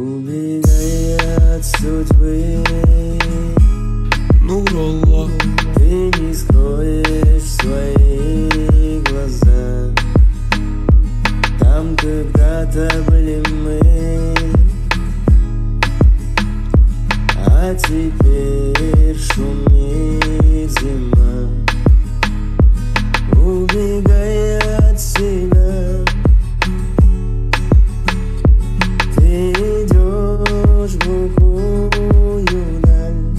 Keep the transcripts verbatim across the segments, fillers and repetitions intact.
Убегая от судьбы, Нураллах, ты не скроешь свои глаза. Там когда-то были мы, а теперь шумит зима. Убегая от себя, ты идешь в глухую даль,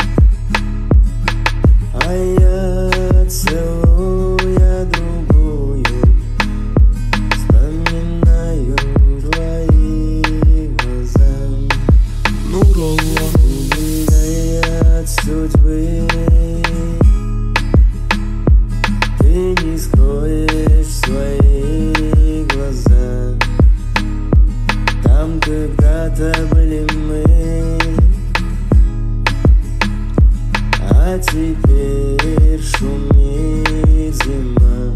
а я, целуя другую, вспоминаю твои глаза. Нураллах, Убегая от судьбы, ты не скроешь свои глаза. Там когда-то были мы, а теперь шумит зима.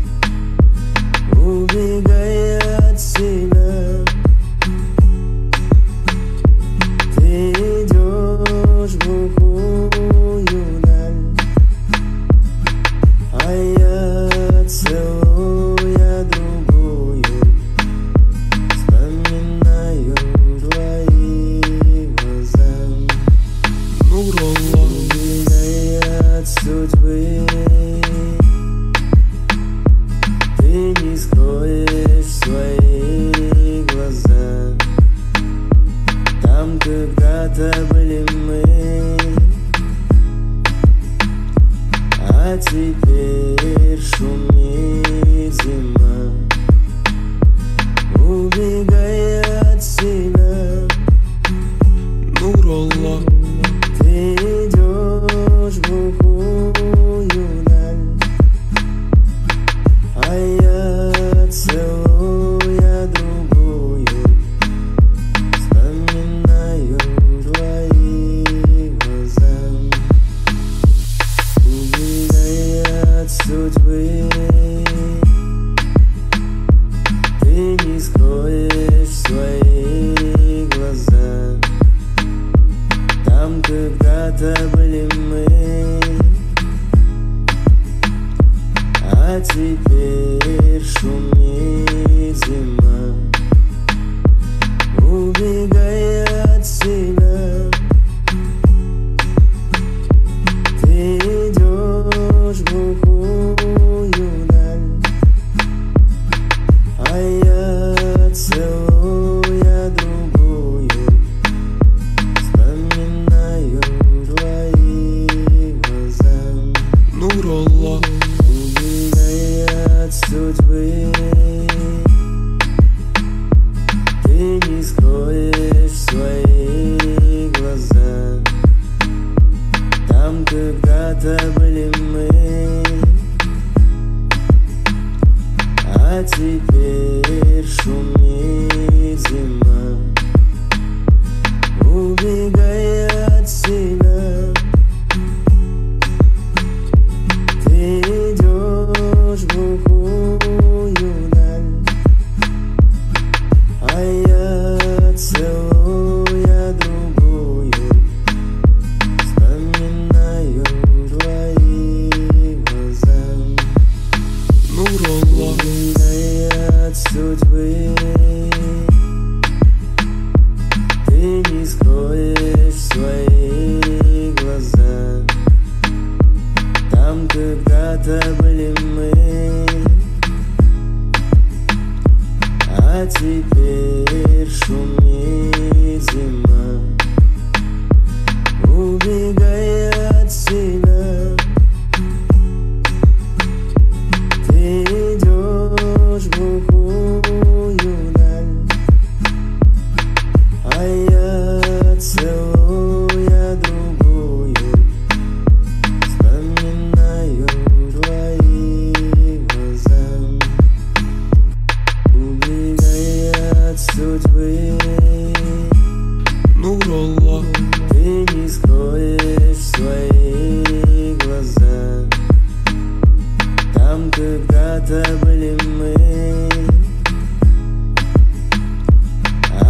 Убегая от себя, ты идешь в глухую даль, а я, целуя другую, вспоминаю твои глаза. Нураллах, Убегая от судьбы, ты не скроешь свои глаза. Там когда-то были мы, а теперь шумит зима. Убегая от себя, Нураллах, ты идешь в глухую даль, а я, целуя другую, вспоминаю твои глаза. Убегая от судьбы, ты не скроешь свои глаза. Там когда-то были мы, а теперь шумит зима. Убегая от себя, ты идешь в глухую даль, а я, целуя другую, вспоминаю твои глаза. Нураллах, Убегая от судьбы, ты не скроешь свои глаза. Там когда-то были мы, а теперь шумит зима. Убегая от себя, ты идешь в глухую даль, а я, целуя другую, вспоминаю твои глаза. Нураллах, Убегая от судьбы, ты не скроешь свои глаза. Там когда-то были мы, а теперь шумит зима. Убегая от себя, ты идешь в глухую даль, а я, целуя другую, вспоминаю твои глаза. Убегая от судьбы, Нураллах, ты не скроешь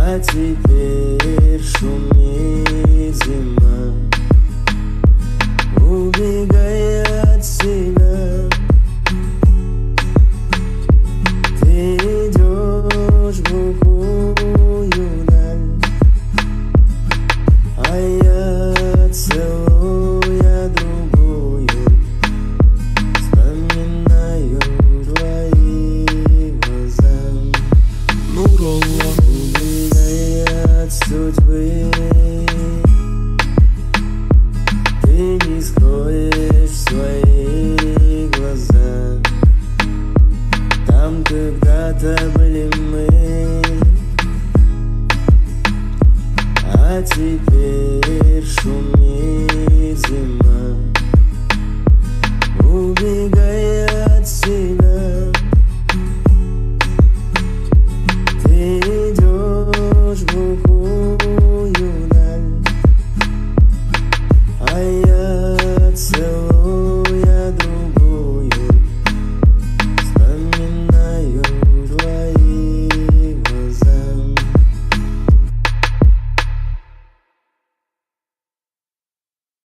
А теперь шумит зима, убегай от себя. Ты идешь в глухую даль, а я, целуя другую, вспоминаю твои глаза. Нураллах, Убегая от судьбы, ты не скроешь свои глаза. Там когда-то были мы, а теперь шумит зима, убегая от себя. Ты идешь в глухую даль, а я